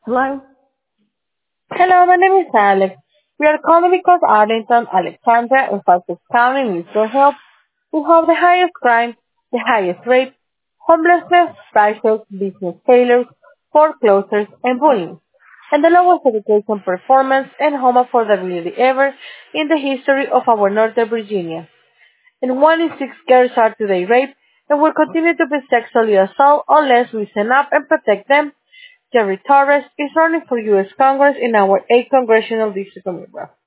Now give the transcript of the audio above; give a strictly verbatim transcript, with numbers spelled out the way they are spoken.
Hello? Hello, my name is Alex. We are calling because Arlington, Alexandria, and Sussex County needs your help. We have the highest crime, the highest rate, homelessness, prices, business failures, foreclosures, and bullying, and the lowest education performance and home affordability ever in the history of our Northern Virginia. And one in six girls are today raped and will continue to be sexually assaulted unless we stand up and protect them. Jerry Torres is running for U S Congress in our eighth Congressional District of Midwest.